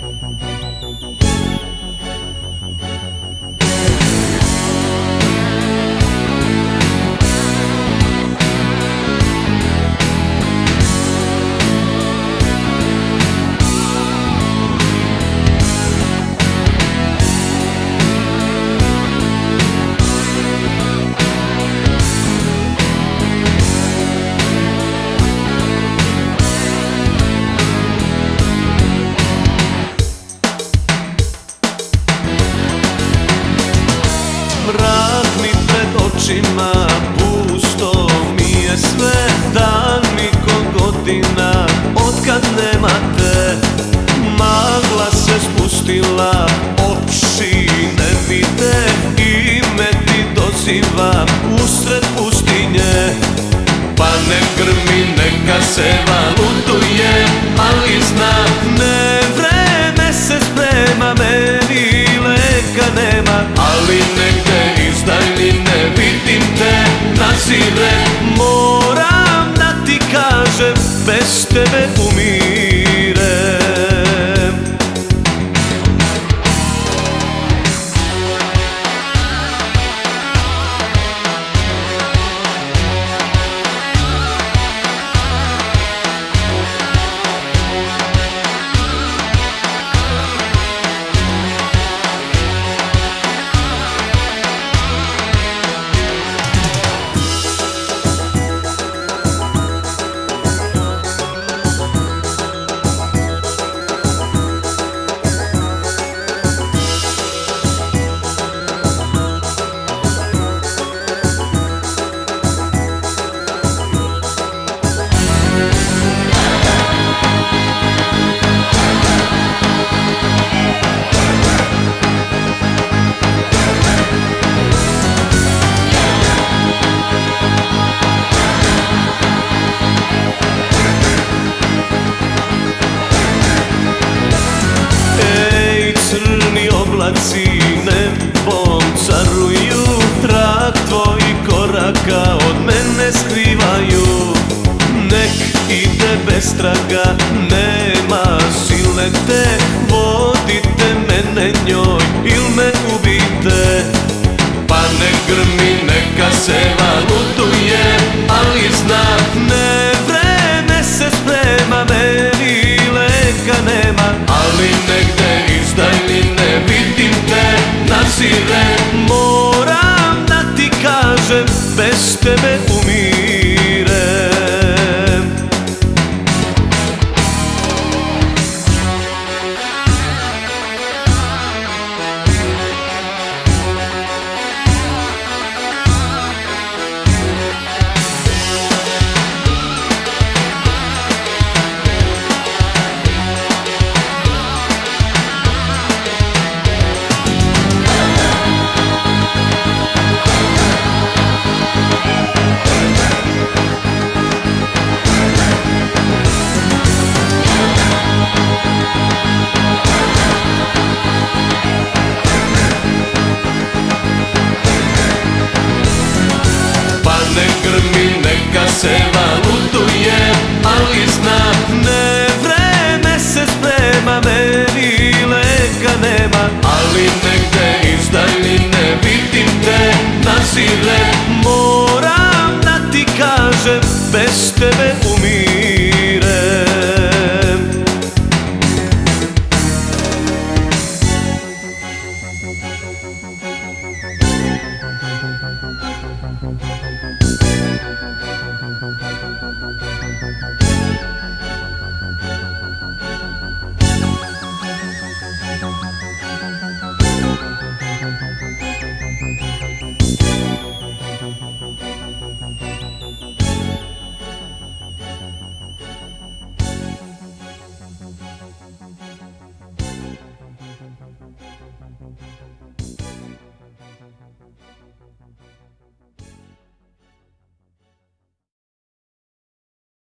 Mrak mi pred očima, pusto mi je sve, dan mi ko godina, otkad nema te. Magla se spustila, oči ne vide, ime ti dozivam usred pustinje. Pa ne grmi, neka se valutuje, ali znam, ne vreme se sprema, meni leka nema. Ali negde izdajline vidim te nazire, moram da ti kažem, bez tebe umirem. Oblaci nebom caruju, trag tvojih koraka od mene skrivaju. Nek ide bez traga, nema sile te, vodite mene njoj il me ubite. Pa ne grmi, neka se valutuje, ali znam, ne vreme se sprema, meni leka nema. Ali negde izdajline vidim te nazire, moram da ti kažem, bez tebe umirem. Ne grmi, neka se